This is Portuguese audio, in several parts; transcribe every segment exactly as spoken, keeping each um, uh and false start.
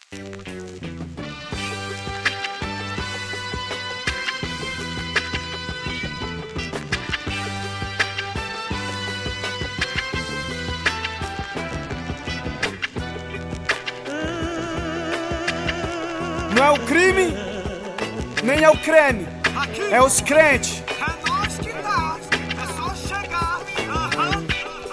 Não é o crime, nem é o creme, é os crentes. É nós que tá, é só chegar. Uhum.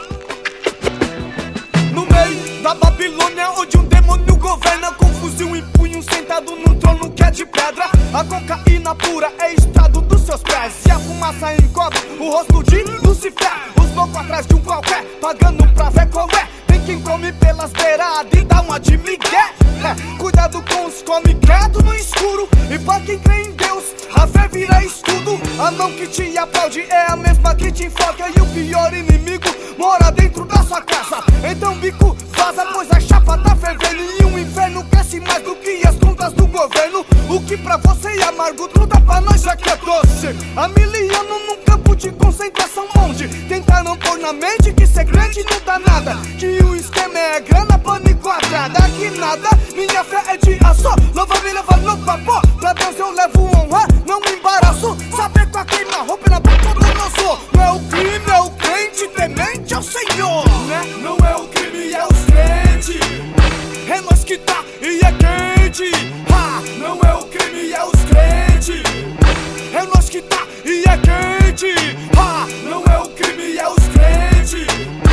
No meio da Babilônia, onde um demônio governa, com fuzil em punho, sentado num trono que é de pedra. A cocaína pura é estado dos seus pés, e a fumaça encobre o rosto de Lucifer. Os loucos atrás de um qualquer, pagando pra ver qual é. Tem quem come pelas beiradas e dá uma de migué. É, cuidado com os come quieto no escuro. E pra quem crê em Deus, a fé vira escudo. A mão que te aplaude é a mesma que te enfoca. E o pior inimigo mora dentro da sua casa. Então bico vaza, pois a chapa tá fervendo. E o inferno cresce mais do que as contas do governo. O que pra você é amargo, truta pra nós já que é doce. A miliano num campo de concentração, onde tentaram pôr na mente que ser crente não dá nada, que o esquema é grana, pano e quadrada. Que nada, minha fé é de aço. Louva me leva no papo, pra Deus eu levo honra, não me embaraço. Saber com a queima-roupa na boca do não sou. Não é o crime, é o crente, temente ao Senhor, né? Não é o crime, é os crentes. É nós que tá e é quente. Ha! Não é o crime, é os crentes. É nós que tá e é quente. Ha! Não é o crime, é os crentes.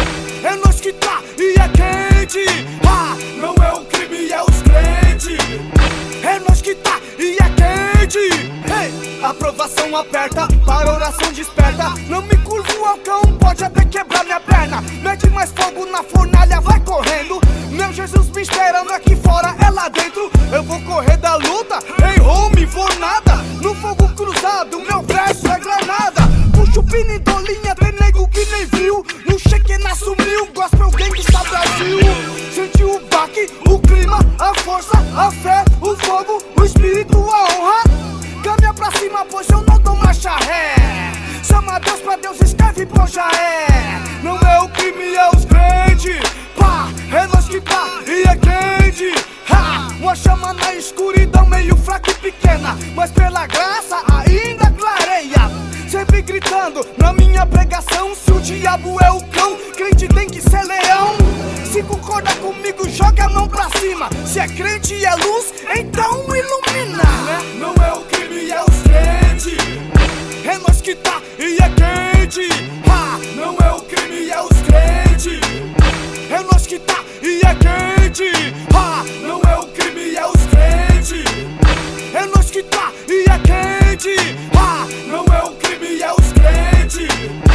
É nós que tá e é quente. Ha! Não é o crime, é os crentes. É nós que tá e é quente. Hey! Aprovação aperta, para oração desperta. Não me curvo ao cão, pode até quebrar minha perna. Mete mais fogo na fornalha, vai correndo. Meu Jesus me esperando aqui fora, é lá dentro. Eu vou correr da luta, ei home, vou nada. No fogo cruzado, meu verso é granada. Puxo o pino e dou linha, tem nego que nem viu. No Shekinah sumiu, gospel gangsta Brasil. Senti o baque, o clima, a força, a fé, o fogo, o espírito, a honra. Caminha pra cima, pois eu não dou marcha ré. Chama Deus pra Deus, escreve, pô, já é. Não é o crime, é os crentes. Pá, é nós que tá e é quente. Ha, uma chama na escuridão, meio fraca e pequena, mas pela graça ainda clareia. Sempre gritando na minha pregação, se o diabo é o cão, crente tem que ser leão. Se concorda comigo, joga a mão pra cima. Se é crente e é luz, então ilumina. Não é o crime, é os crentes. É nós que tá e é quente. Ha! Não é o crime, é os crentes. É nós que tá e é quente. Ha! Não é o crime, é os crentes. É nós que tá e é quente. Ha! Não é o crime, é os crentes.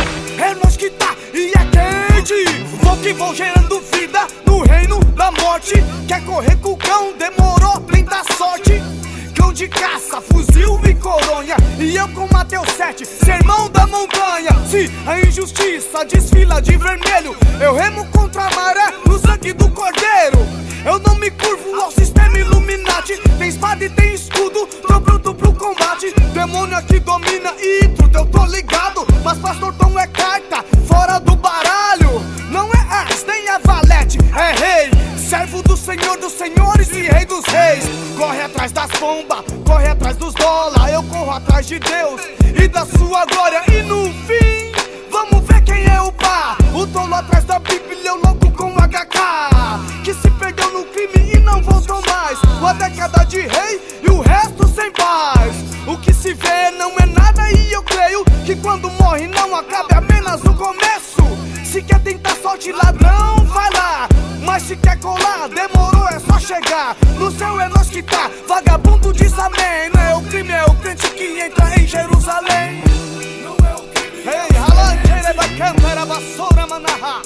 É nós que tá e é quente. Vou que vou gerando vida no reino da morte. Quer correr com o cão, demorou, tenta sorte. Cão de caça, fuzil e coronha. E eu com Mateus sete, sermão da montanha. Se a injustiça desfila de vermelho, eu remo contra a maré no sangue do cordeiro. Eu não me curvo ao sistema Illuminati. Tem espada e tem escudo, tô pronto pro combate. Demônio aqui domina e tudo eu tô ligado. Mas pastor Tom é carta, fora do baralho. Não é as, nem é valete, é rei. Servo do Senhor dos senhores e rei dos reis. Corre atrás das bombas, corre atrás dos dólar. Eu corro atrás de Deus e da sua glória. E no fim, vamos ver quem é o pá. O tolo atrás da Bíblia, o louco com H K, que se perdeu no crime e não voltou mais. Uma década de rei e o resto sem paz. O que se vê não é nada e eu creio que quando morre não acaba, é apenas o começo. Se quer tentar sorte, ladrão, vai lá. Mas se quer colar, demorou, é só chegar. No céu é nós que tá, vagabundo diz amém. Não é o crime, é o crente que entra em Jerusalém. Não é o crime, hey, halanqueira vai cantar a vassoura, manaha.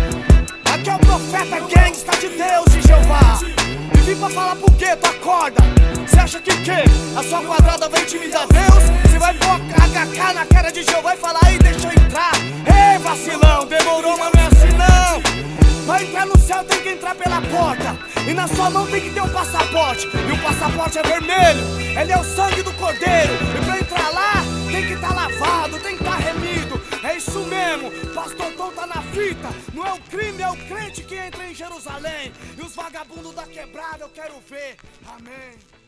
Aqui é o profeta gangsta de Deus e Jeová. E vim pra falar pro gueto, acorda. Cê acha que o quê? A sua quadrada vai intimidar Deus? Cê vai pôr H K na cara de Jeová e falar aí, deixa eu entrar. Ei, vacilão, demorou, mas não é assim não. Pra entrar no céu tem que entrar pela porta. E na sua mão tem que ter um passaporte. E o passaporte é vermelho, ele é o sangue do cordeiro. E pra entrar lá, tem que estar lavado, tem que estar remido. É isso mesmo, Pastor Tom tá na fita. Não é o crime, é o crente que entra em Jerusalém. E os vagabundos da quebrada eu quero ver. Amém.